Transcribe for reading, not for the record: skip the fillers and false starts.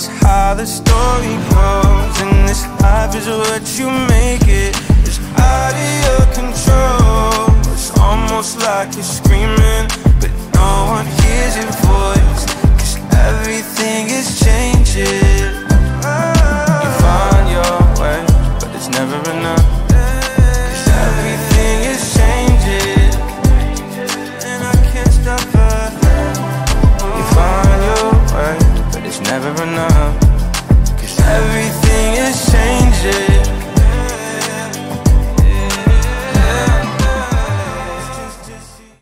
That's how the story goes, and this life is what you make it. It's out of your control. It's almost like you're screaming, but no one hears your voice, 'cause everything is changing. You find your way, but it's never enough, 'cause everything is changing, and I can't stop her. You find your way, but it's never enough.